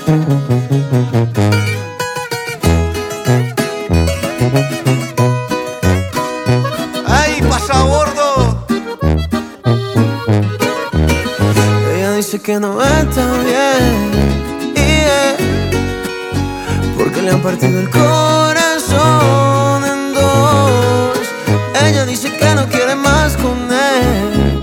¡Ay, pasa bordo! Ella dice que no está bien, porque le han partido el corazón en dos. Ella dice que no quiere más con él,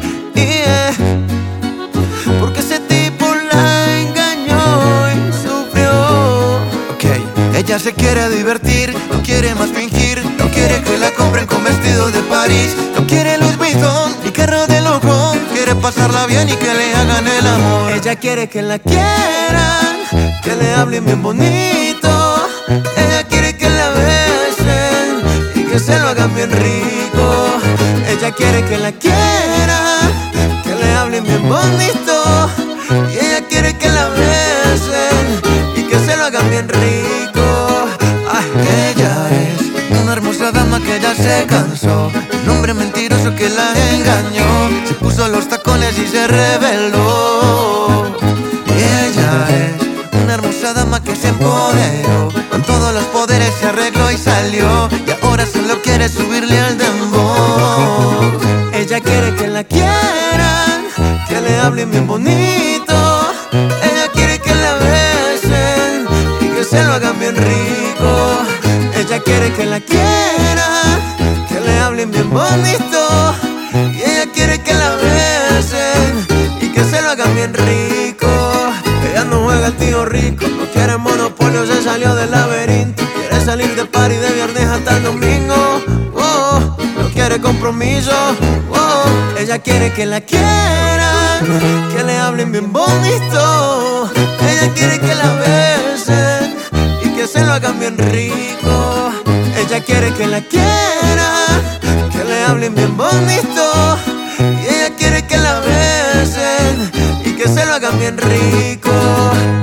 porque ese tipo la engañó y sufrió. Ok, ella se quiere divertir, no quiere más fingir, no quiere que la compren con vestido de París, no quiere Louis Vuitton y carro de lujo, quiere pasarla bien y que le hagan el amor. Ella quiere que la quieran, que le hablen bien bonito. Ella quiere que la besen y que se lo hagan bien rico. Ella quiere que la quieran, que le hablen bien bonito. Y ella quiere que la besen y que se lo hagan bien rico. Ay, ella es una hermosa dama que ya se cansó, un hombre mentiroso que la engañó, se puso los tacones y se rebeló. Y ella es una hermosa dama que se empoderó, con todos los poderes se arregló y salió, y ahora solo quiere subirle al dembow. Ella quiere que la quieran, que le hablen bien bonito. Ella quiere que la besen y que se lo hagan bien rico. Ella quiere que la quieran, que le hablen bien bonito. Y ella quiere que la besen y que se lo hagan bien rico. Ella no juega al tío rico, no quiere monopolio, se salió del laberinto. Quiere salir de party de viernes hasta el domingo. No quiere compromiso. Ella quiere que la quieran, que le hablen bien bonito. Ella quiere que la besen y que se lo hagan bien rico. Ella quiere que la quieran, que le hablen bien bonito. Y ella quiere que la besen y que se lo hagan bien rico.